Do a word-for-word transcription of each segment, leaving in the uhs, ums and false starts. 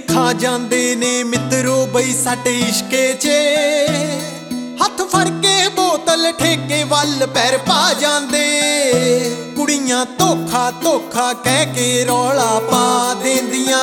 खा जांदे ने मित्रो बई साडे इश्के च हथ फड़ के बोतल ठेके वल पैर पा जांदे कुड़ियां धोखा धोखा कह के रौला पा देंदियां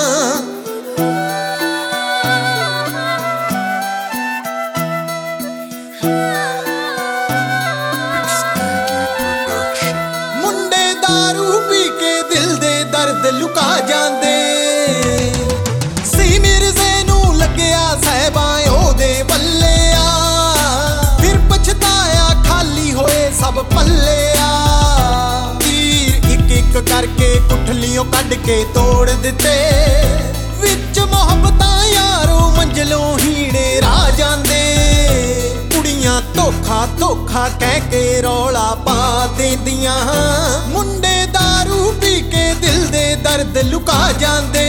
मुंडे दारू पी के दिल दे दर्द लुका जांदे सी मिर्जे नू लग्या साहिबां ओदे बल्ले आ फिर पछताया खाली होए सब पल्ले आ तीर इक इक करके कुठलियों कढ के तोड़ दिते विच मोहब्बतां यारो मंजिलों हीणे राह जांदे कुड़ियां धोखा धोखा कह के रौला पा देंदियां मुंडे दारू पी के दिल दे दर्द लुका जांदे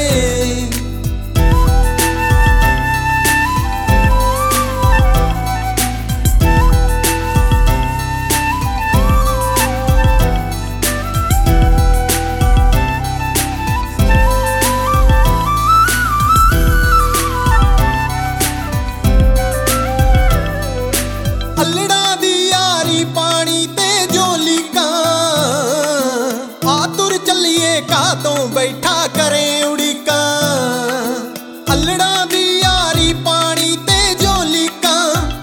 कातों बैठा करे उड़ीका अल्लड़ा दी यारी पानी ते जोलीका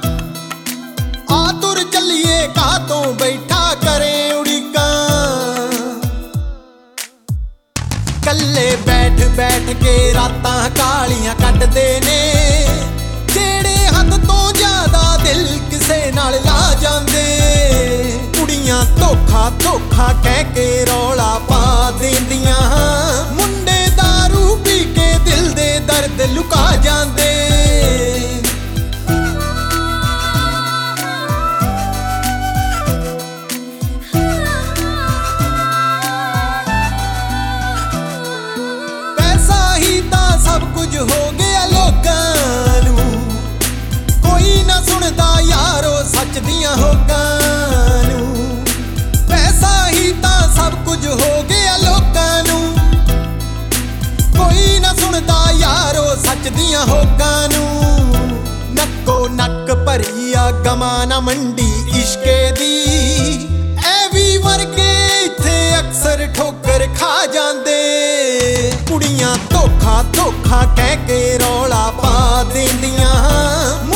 आतुर चलिए कातों बैठा करे उड़ीका कल्ले बैठ बैठ के रातां कालियां कटदे ने जेड़े हद तो ज्यादा दिल किसे नाल ला जांदे कुड़ियां धोखा धोखा कह के रौला पा देंदियां मुंडे दारू पी के दिल दे दर्द लुका जांदे पैसा ही तां सब कुछ हो गया लोकां नू कोई ना सुनदा यारो सच दियां होकां नू पैसा ही तां सब कुछ हो गया लोकां नू कोई ना सुनदा यारो सच दियां होकां नू नक्को नक भरिया गमा ना मंडी इश्के दी ऐ वी वर्गे इत्थे अक्सर ठोकर खा जांदे कुड़ियां धोखा धोखा कह के रौला पा देंदियां